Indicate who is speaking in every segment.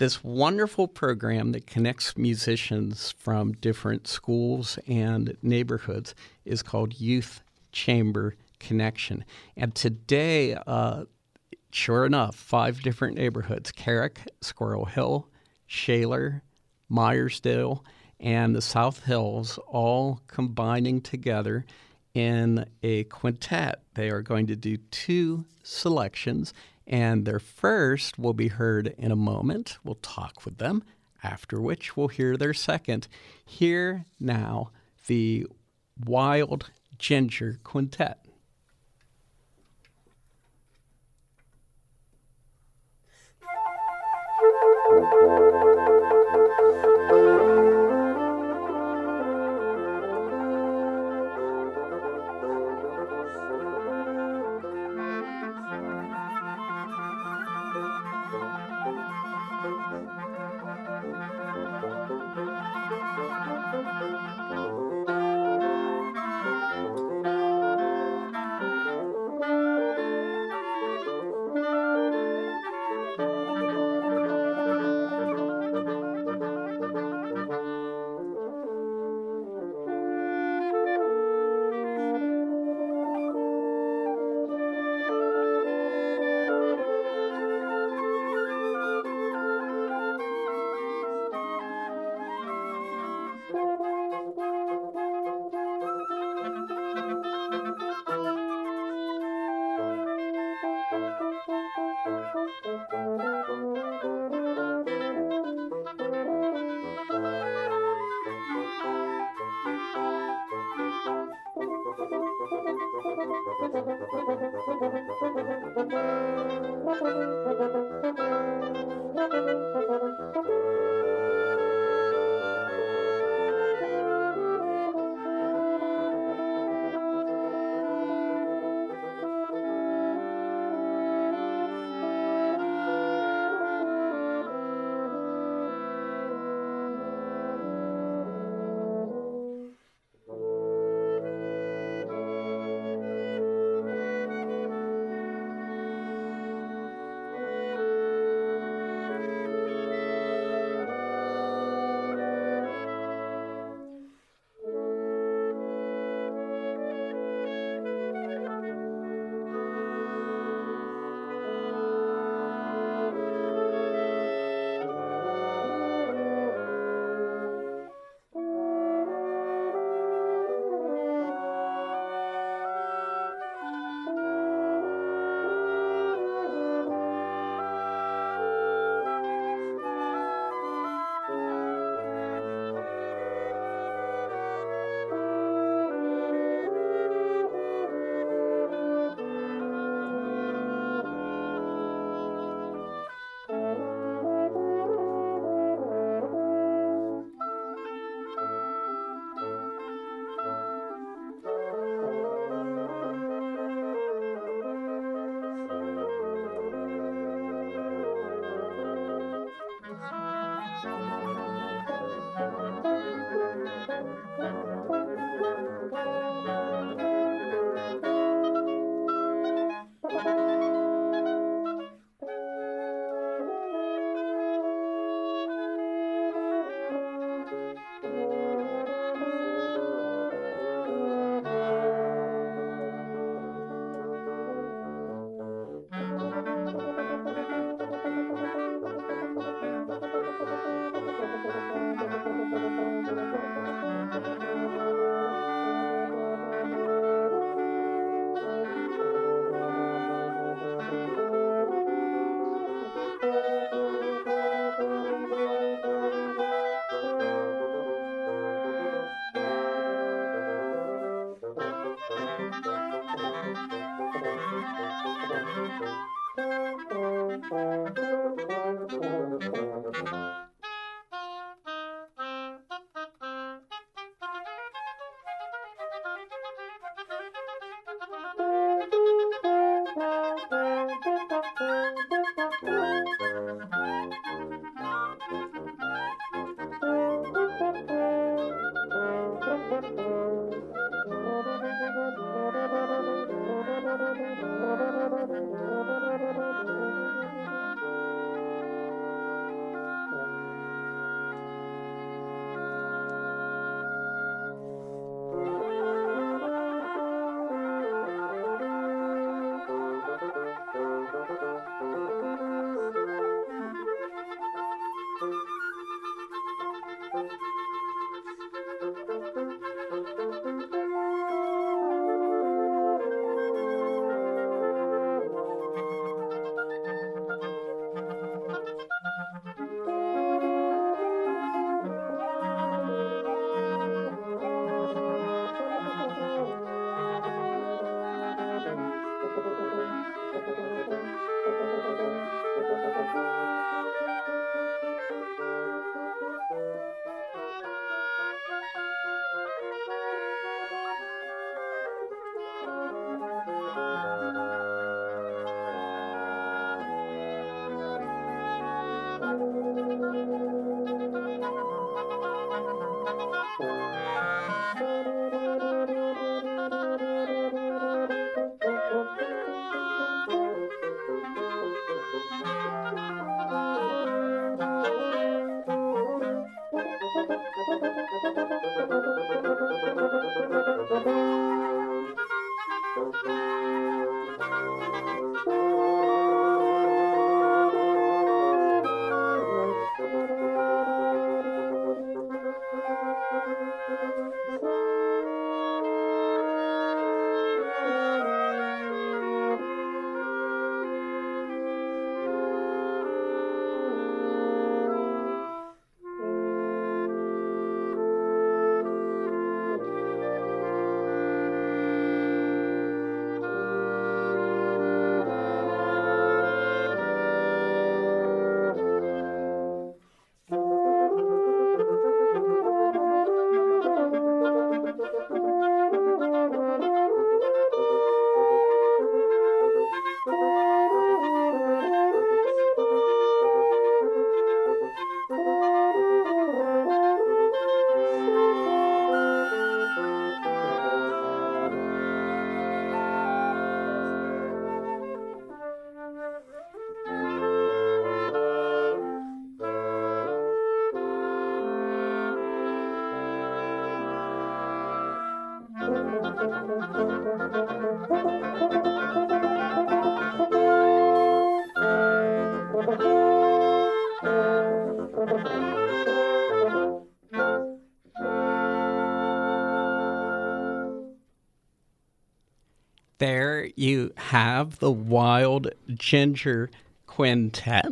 Speaker 1: this wonderful program that connects musicians from different schools and neighborhoods is called Youth Chamber Connection. And today, sure enough, 5 different neighborhoods: Carrick, Squirrel Hill, Shaler, Myersdale, and the South Hills, all combining together in a quintet. They are going to do 2 selections, and their first will be heard in a moment. We'll talk with them, after which we'll hear their second. Here now, the Wild Ginger Quintet. There you have the Wild Ginger Quintet,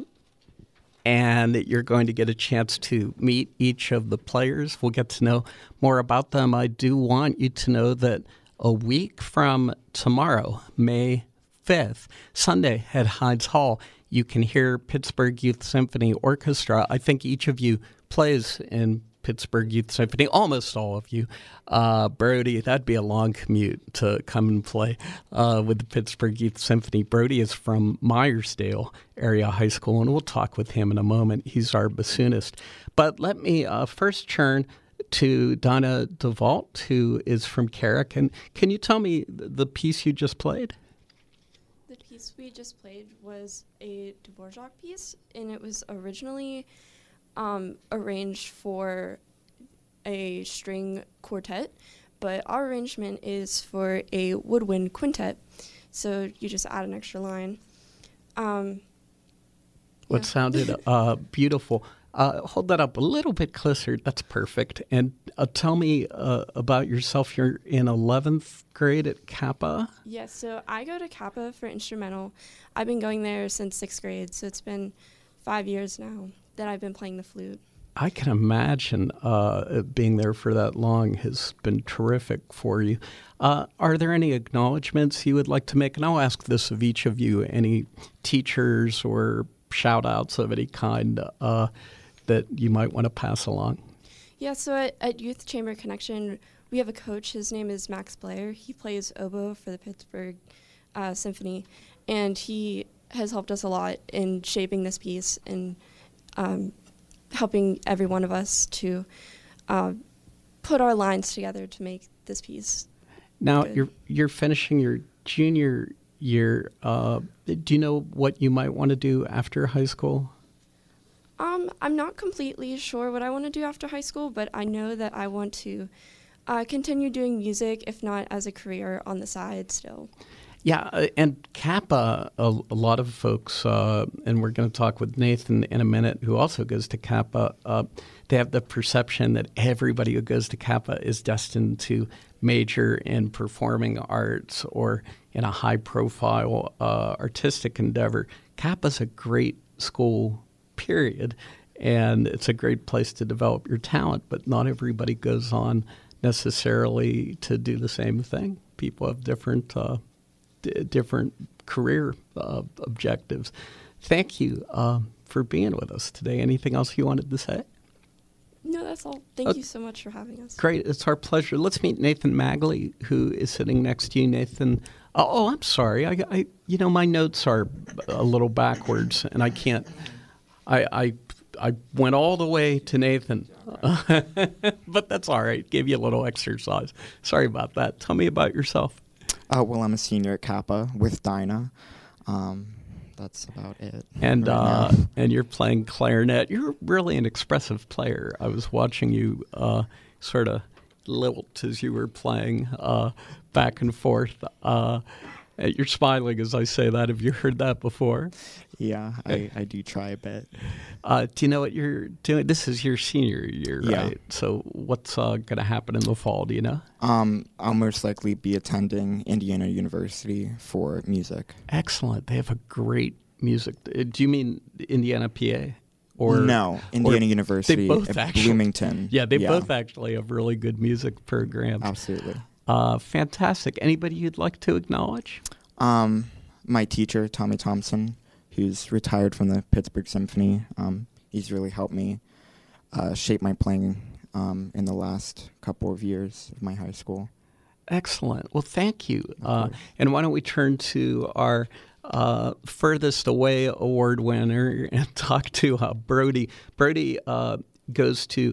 Speaker 1: and you're going to get a chance to meet each of the players. We'll get to know more about them. I do want you to know that a week from tomorrow, May 5th, Sunday at Hides Hall, you can hear Pittsburgh Youth Symphony Orchestra. I think each of you plays in Pittsburgh Youth Symphony, almost all of you. Brody, that'd be a long commute to come and play with the Pittsburgh Youth Symphony. Brody is from Myersdale Area High School, and we'll talk with him in a moment. He's our bassoonist. But let me first turn to Donna DeVault, who is from Carrick. And can you tell me the piece you just played?
Speaker 2: The piece we just played was a Dvorak piece, and it was originally arranged for a string quartet, but our arrangement is for a woodwind quintet, so you just add an extra line.
Speaker 1: What sounded beautiful. Hold that up a little bit closer. That's perfect. And tell me about yourself. You're in 11th grade at Kappa?
Speaker 2: Yes, so I go to Kappa for instrumental. I've been going there since 6th grade, so it's been 5 years now that I've been playing the flute.
Speaker 1: I can imagine being there for that long has been terrific for you. Are there any acknowledgments you would like to make? And I'll ask this of each of you, any teachers or shout-outs of any kind that you might want to pass along?
Speaker 2: Yeah, so at Youth Chamber Connection, we have a coach. His name is Max Blair. He plays oboe for the Pittsburgh Symphony, and he has helped us a lot in shaping this piece and helping every one of us to put our lines together to make this piece.
Speaker 1: Now,
Speaker 2: good.
Speaker 1: you're finishing your junior year. Do you know what you might want to do after high school?
Speaker 2: I'm not completely sure what I want to do after high school, but I know that I want to continue doing music, if not as a career on the side still.
Speaker 1: Yeah, and Kappa, a lot of folks, and we're going to talk with Nathan in a minute, who also goes to Kappa, they have the perception that everybody who goes to Kappa is destined to major in performing arts or in a high-profile artistic endeavor. Kappa's a great school, period, and it's a great place to develop your talent, but not everybody goes on necessarily to do the same thing. People have different career objectives. Thank you for being with us today. Anything else you wanted to say?
Speaker 2: No, that's all. Thank you so much for having us.
Speaker 1: Great. It's our pleasure. Let's meet Nathan Magley, who is sitting next to you. Nathan, I'm sorry. I my notes are a little backwards, and I can't. I went all the way to Nathan, but that's all right. Gave you a little exercise. Sorry about that. Tell me about yourself.
Speaker 3: Well, I'm a senior at Kappa with Dinah. that's about it.
Speaker 1: And
Speaker 3: right now.
Speaker 1: and you're playing clarinet. You're really an expressive player. I was watching you sort of lilt as you were playing back and forth. You're smiling as I say that. Have you heard that before?
Speaker 3: Yeah, I do try a bit.
Speaker 1: Do you know what you're doing? This is your senior year,
Speaker 3: Yeah.
Speaker 1: right? So what's going to happen in the fall? Do you know?
Speaker 3: I'll most likely be attending Indiana University for music.
Speaker 1: Excellent. They have a great music. Do you mean Indiana, PA? Or
Speaker 3: no, Indiana University
Speaker 1: both
Speaker 3: at
Speaker 1: actually,
Speaker 3: Bloomington.
Speaker 1: Yeah, they both actually have really good music programs.
Speaker 3: Absolutely.
Speaker 1: Fantastic. Anybody you'd like to acknowledge?
Speaker 3: My teacher, Tommy Thompson, who's retired from the Pittsburgh Symphony. He's really helped me shape my playing in the last couple of years of my high school.
Speaker 1: Excellent. Well, thank you. And why don't we turn to our furthest away award winner and talk to Brody. Brody goes to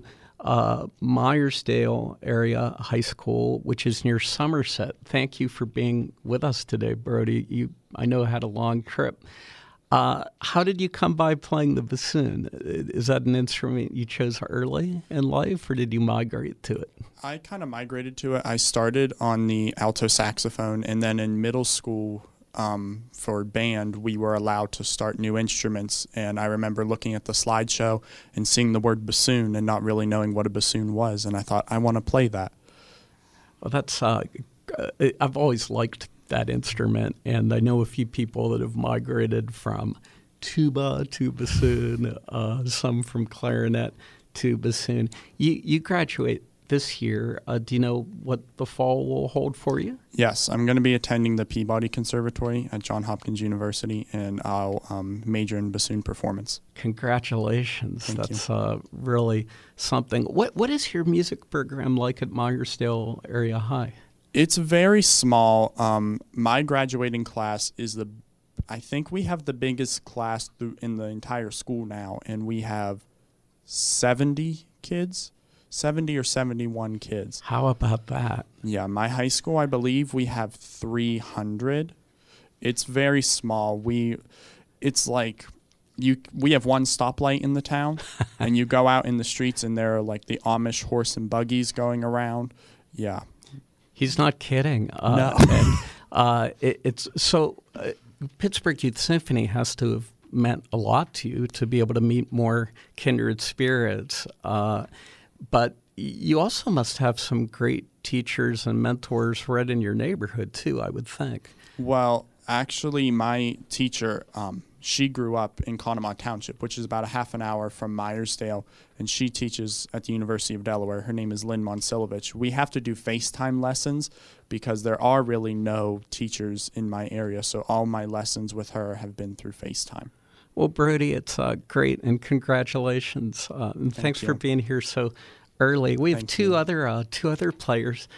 Speaker 1: Myersdale Area High School, which is near Somerset. Thank you for being with us today, Brody. You, I know, had a long trip. How did you come by playing the bassoon? Is that an instrument you chose early in life, or did you migrate to it?
Speaker 4: I kind of migrated to it. I started on the alto saxophone, and then in middle school, for band, we were allowed to start new instruments. And I remember looking at the slideshow and seeing the word bassoon and not really knowing what a bassoon was. And I thought, I want to play that.
Speaker 1: Well, that's I've always liked that instrument, and I know a few people that have migrated from tuba to bassoon, some from clarinet to bassoon. You graduate this year. Do you know what the fall will hold for you?
Speaker 4: Yes, I'm going to be attending the Peabody Conservatory at Johns Hopkins University, and I'll major in bassoon performance.
Speaker 1: Congratulations.
Speaker 4: Thank
Speaker 1: That's
Speaker 4: you.
Speaker 1: really something. What is your music program like at Myersdale Area High?
Speaker 4: It's very small. My graduating class is I think we have the biggest class in the entire school now, and we have 70 kids. 70 or 71 kids.
Speaker 1: How about that?
Speaker 4: Yeah, my high school, I believe we have 300. It's very small. It's like we have one stoplight in the town, and you go out in the streets, and there are like the Amish horse and buggies going around. Yeah.
Speaker 1: He's not kidding.
Speaker 4: No.
Speaker 1: It's so Pittsburgh Youth Symphony has to have meant a lot to you to be able to meet more kindred spirits. But you also must have some great teachers and mentors right in your neighborhood, too, I would think.
Speaker 4: Well, actually, my teacher, she grew up in Conemaugh Township, which is about a half an hour from Myersdale, and she teaches at the University of Delaware. Her name is Lynn Monsilovich. We have to do FaceTime lessons because there are really no teachers in my area, so all my lessons with her have been through FaceTime.
Speaker 1: Well, Brody, it's great, and congratulations, and thanks for being here so early. We have two other players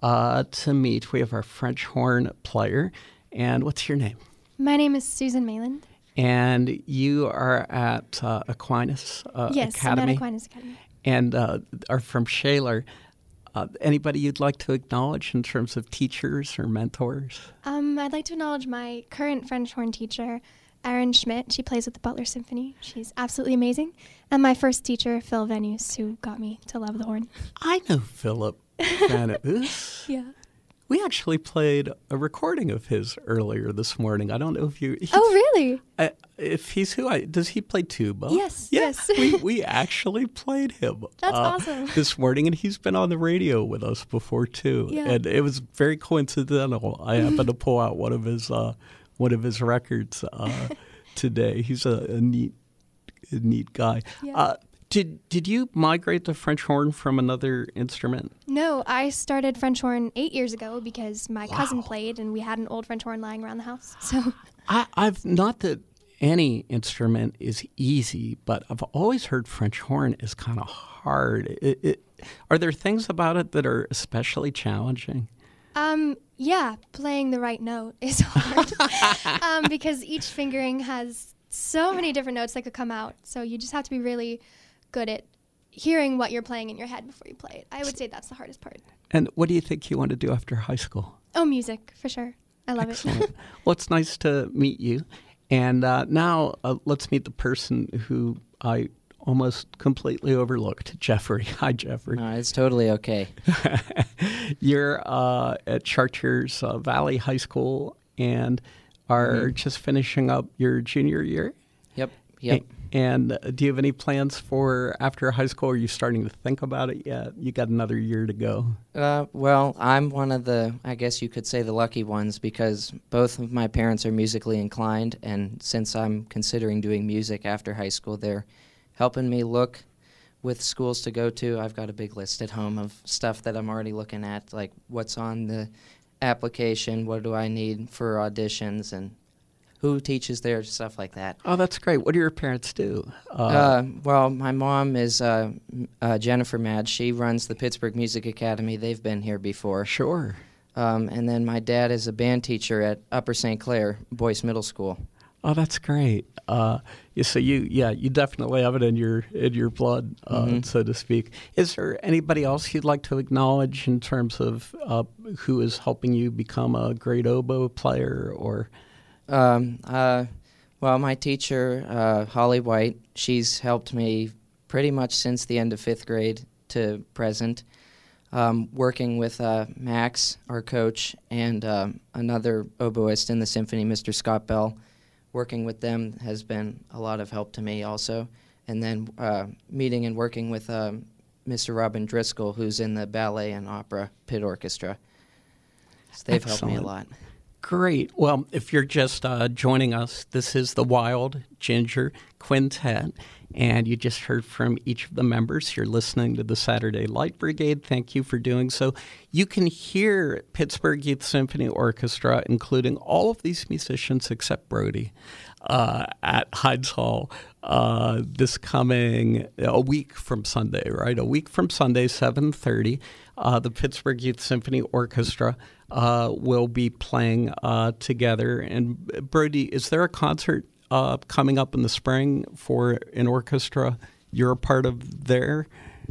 Speaker 1: to meet. We have our French horn player, and what's your name?
Speaker 5: My name is Susan Mayland.
Speaker 1: And you are at Aquinas
Speaker 5: yes,
Speaker 1: Academy?
Speaker 5: I'm at Aquinas Academy.
Speaker 1: And are from Shaler. Anybody you'd like to acknowledge in terms of teachers or mentors?
Speaker 5: I'd like to acknowledge my current French horn teacher, Erin Schmidt. She plays with the Butler Symphony. She's absolutely amazing. And my first teacher, Phil Venus, who got me to love the horn.
Speaker 1: I know Philip Venus.
Speaker 5: Yeah.
Speaker 1: We actually played a recording of his earlier this morning. I don't know if you...
Speaker 5: Oh, really?
Speaker 1: If he's does he play tuba?
Speaker 5: Yes,
Speaker 1: Yeah,
Speaker 5: yes.
Speaker 1: we actually played him.
Speaker 5: That's awesome.
Speaker 1: This morning, and he's been on the radio with us before, too.
Speaker 5: Yeah.
Speaker 1: And it was very coincidental. I happened to pull out one of his records today. He's a neat guy.
Speaker 5: Yeah.
Speaker 1: Did you migrate to French horn from another instrument?
Speaker 5: No, I started French horn 8 years ago because my cousin played, and we had an old French horn lying around the house. So
Speaker 1: I've not that any instrument is easy, but I've always heard French horn is kind of hard. Are there things about it that are especially challenging?
Speaker 5: Yeah, playing the right note is hard because each fingering has so many different notes that could come out. So you just have to be really good at hearing what you're playing in your head before you play it. I would say that's the hardest part.
Speaker 1: And what do you think you want to do after high school?
Speaker 5: Oh, music, for sure. I love
Speaker 1: Excellent.
Speaker 5: it.
Speaker 1: Well, it's nice to meet you. And now let's meet the person who I almost completely overlooked, Jeffrey. Hi, Jeffrey.
Speaker 6: No, it's totally okay.
Speaker 1: You're at Chartiers Valley High School and are just finishing up your junior year.
Speaker 6: Yep.
Speaker 1: And do you have any plans for after high school? Are you starting to think about it yet? You got another year to go.
Speaker 6: Well, I'm one of the, I guess you could say, the lucky ones because both of my parents are musically inclined, and since I'm considering doing music after high school, they're helping me look with schools to go to. I've got a big list at home of stuff that I'm already looking at, like what's on the application, what do I need for auditions, and who teaches there, stuff like that.
Speaker 1: Oh, that's great. What do your parents do?
Speaker 6: Well, my mom is Jennifer Madge. She runs the Pittsburgh Music Academy. They've been here before.
Speaker 1: Sure.
Speaker 6: And then my dad is a band teacher at Upper St. Clair Boyce Middle School.
Speaker 1: Oh, that's great. So you definitely have it in your blood, so to speak. Is there anybody else you'd like to acknowledge in terms of who is helping you become a great oboe player? Or
Speaker 6: well, my teacher, Holly White, she's helped me pretty much since the end of 5th grade to present. Working with Max, our coach, and another oboist in the symphony, Mr. Scott Bell. Working with them has been a lot of help to me also. And then meeting and working with Mr. Robin Driscoll, who's in the Ballet and Opera Pit Orchestra. So they've helped me a lot.
Speaker 1: Great. Well, if you're just joining us, this is the Wild Ginger Quintet, and you just heard from each of the members. You're listening to the Saturday Light Brigade. Thank you for doing so. You can hear Pittsburgh Youth Symphony Orchestra, including all of these musicians except Brody, at Hides Hall this coming a week from Sunday, right? A week from Sunday, 7:30. The Pittsburgh Youth Symphony Orchestra will be playing together. And Brody, is there a concert coming up in the spring for an orchestra you're a part of there?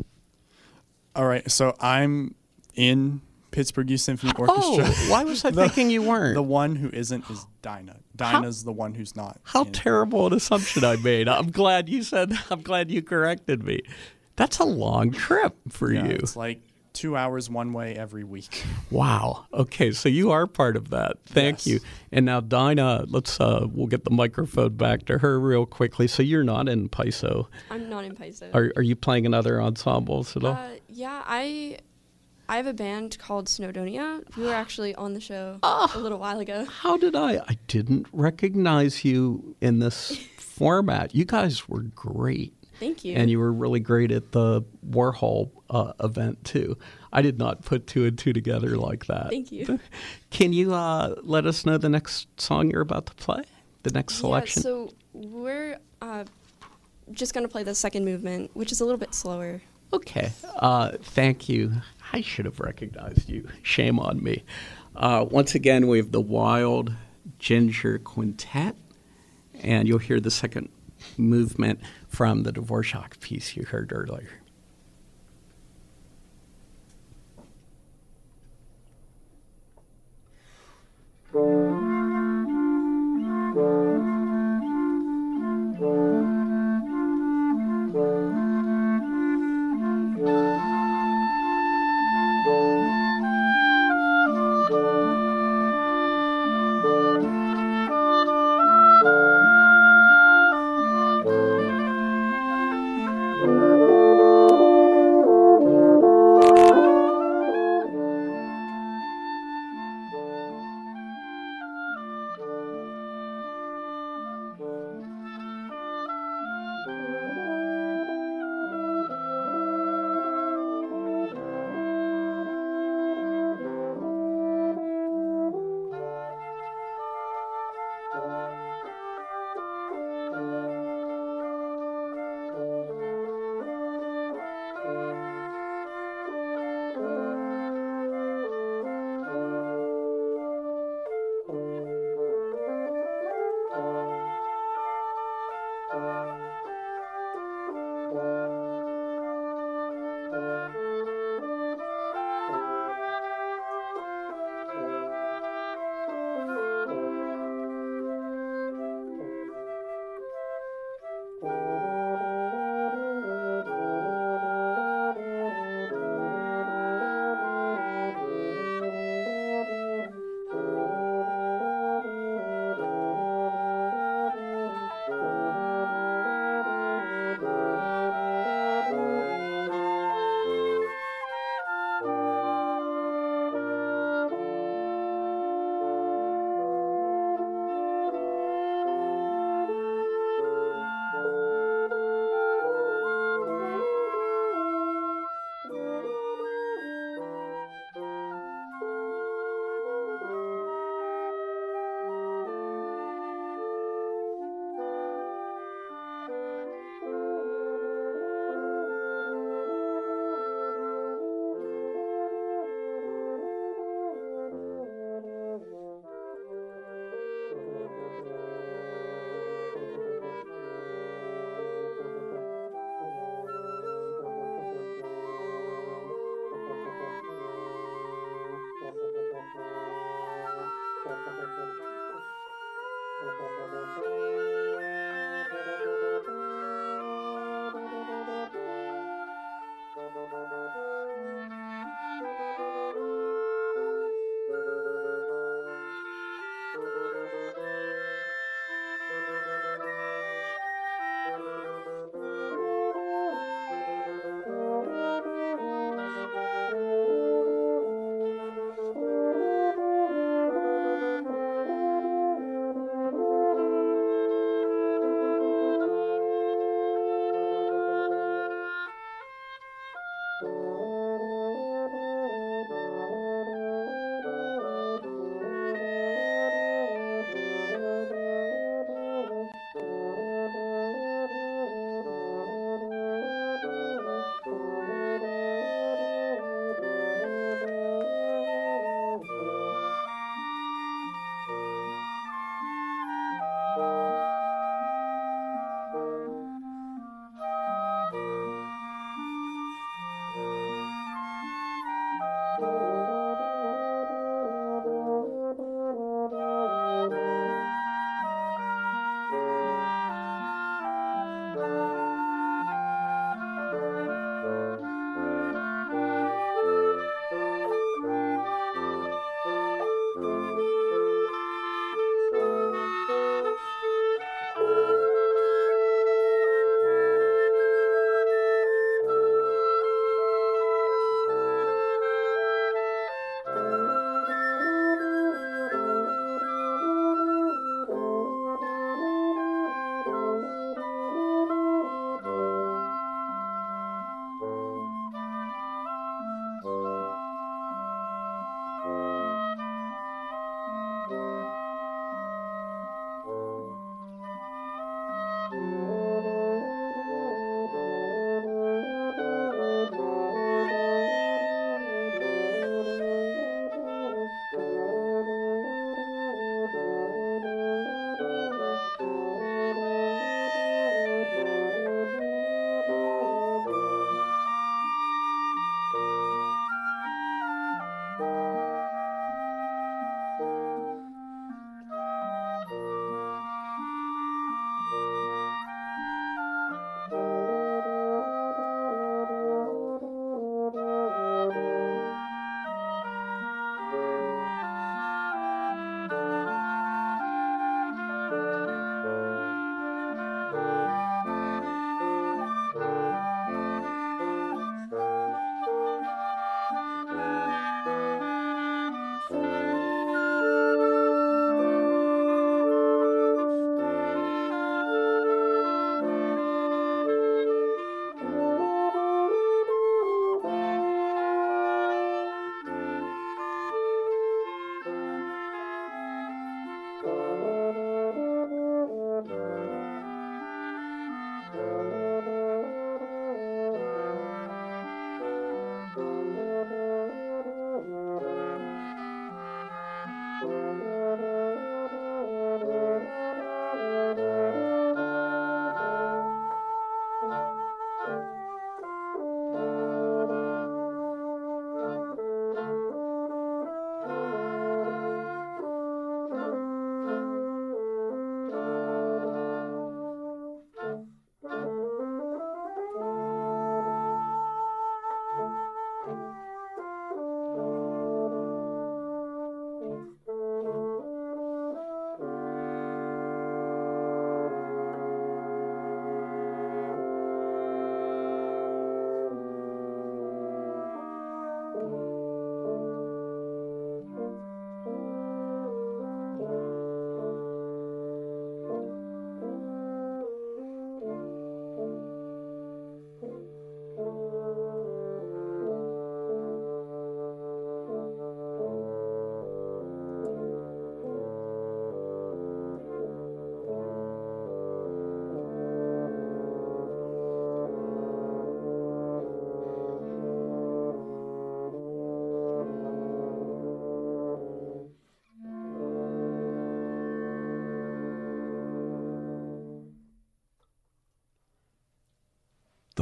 Speaker 4: All right, so I'm in Pittsburgh Youth Symphony Orchestra.
Speaker 1: Oh, why was I thinking you weren't?
Speaker 4: The one who isn't is Dinah. Dinah's the one who's not.
Speaker 1: How terrible an assumption I made. I'm glad you corrected me. That's a long trip for you.
Speaker 4: It's like 2 hours one way every week.
Speaker 1: Wow. Okay, so you are part of that. Thank you. And now Dinah, we'll get the microphone back to her real quickly. So you're not in Paiso.
Speaker 2: I'm not in Paiso.
Speaker 1: Are you playing in other ensembles at all?
Speaker 2: Yeah, I have a band called Snowdonia. We were actually on the show a little while ago.
Speaker 1: How did I didn't recognize you in this format. You guys were great.
Speaker 2: Thank you.
Speaker 1: And you were really great at the Warhol event, too. I did not put two and two together like that.
Speaker 2: Thank you.
Speaker 1: Can you let us know the next song you're about to play? The next selection?
Speaker 2: Yeah, so we're just going to play the second movement, which is a little bit slower.
Speaker 1: Okay. Thank you. I should have recognized you. Shame on me. Once again, we have the Wild Ginger Quintet, and you'll hear the second movement from the Dvorak piece you heard earlier.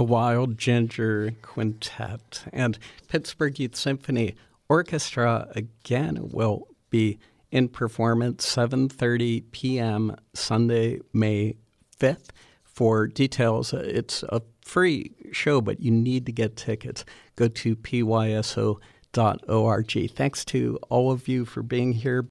Speaker 1: the Wild Ginger Quintet. And Pittsburgh Youth Symphony Orchestra, again, will be in performance 7:30 p.m. Sunday, May 5th. For details, it's a free show, but you need to get tickets. Go to pyso.org. Thanks to all of you for being here.